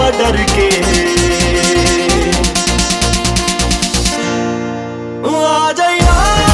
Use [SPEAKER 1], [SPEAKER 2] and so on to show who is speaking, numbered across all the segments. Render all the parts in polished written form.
[SPEAKER 1] डर के आ जाइया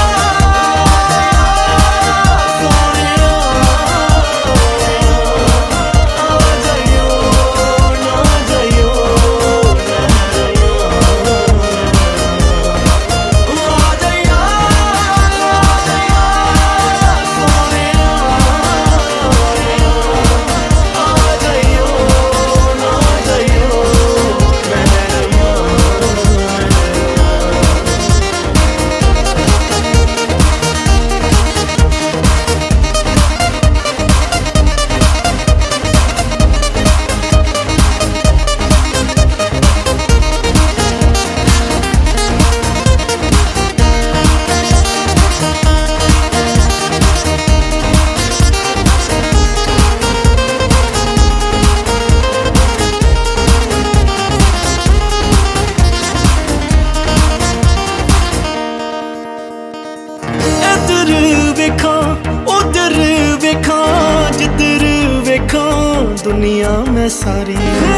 [SPEAKER 1] दुनिया में सारी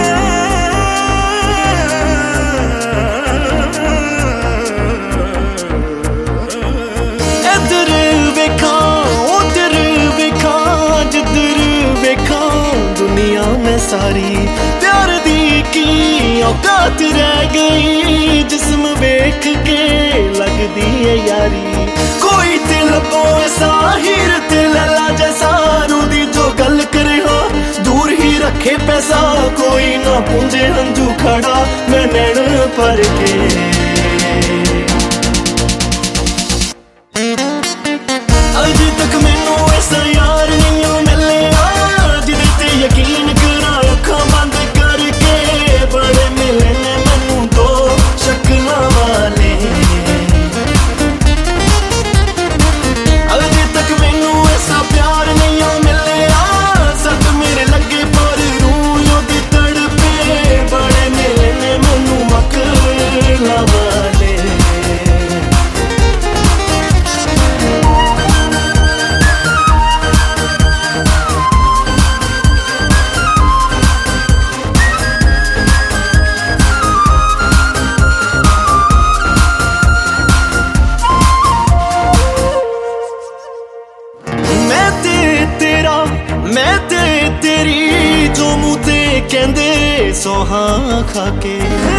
[SPEAKER 1] इधर वेखा उधर वेखा जिधर वेखा दुनिया में सारी प्यार दी की औकात रह गई जिस्म वेख के लगदी है यारी कोई ते लबो ऐसा हीर ते लैला जैसा रूदी जो गल करे हो दूर ही रखे पैसा कोई ना पूंजे हंजू खड़ा मैं नैन पर के अजे तक मैनू ऐसा यार नहीं मिलिया जिदे ते यकीन करा अखां बंद करके बड़े मिले ने मैनू तो शक्लां वाले अजे तक मैनू ऐसा प्यार नहीं मिलिया सच मेरे लगे पर रूह दी तड़पे बड़े मिले ने मैनू मकला वाले मैं ते तेरी जो मुँह ते कहंदे सोहा खाके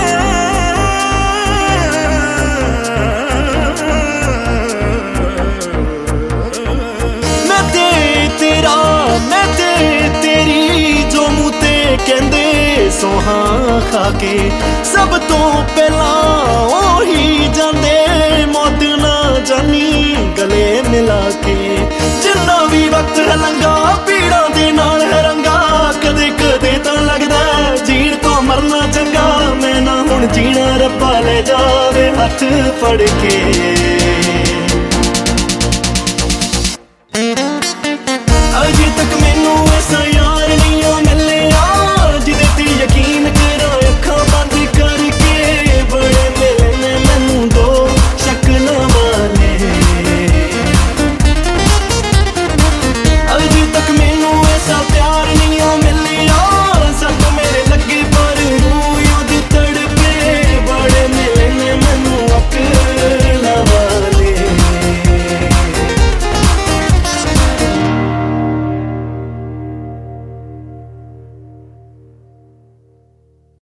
[SPEAKER 1] मैं ते तेरा मैं ते तेरी जो मुँह ते कहंदे सोहा खाके सब तो पहला ओही जांदे मौत ना जानी गले मिला के जिन्ना भी वक्त है लंघा पीड़ा दे नाल है रंगा कदे कदे तां लगदा जीण तो मरना चंगा मैं ना हुण जीना रब्बा ले जावे हथ फड़ के